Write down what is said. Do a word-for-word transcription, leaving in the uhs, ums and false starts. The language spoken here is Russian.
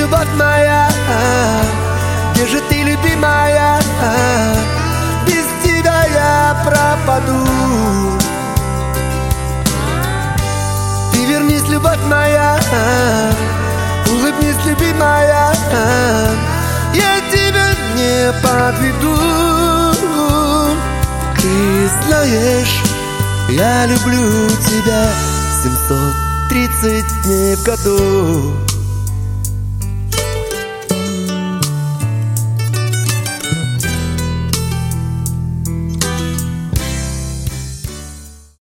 любовь моя? Где же ты, любимая? Без тебя я пропаду. Ты вернись, любовь моя, улыбнись, любимая, я тебя не подведу. Ты знаешь, я люблю тебя семьсот тридцать дней в году.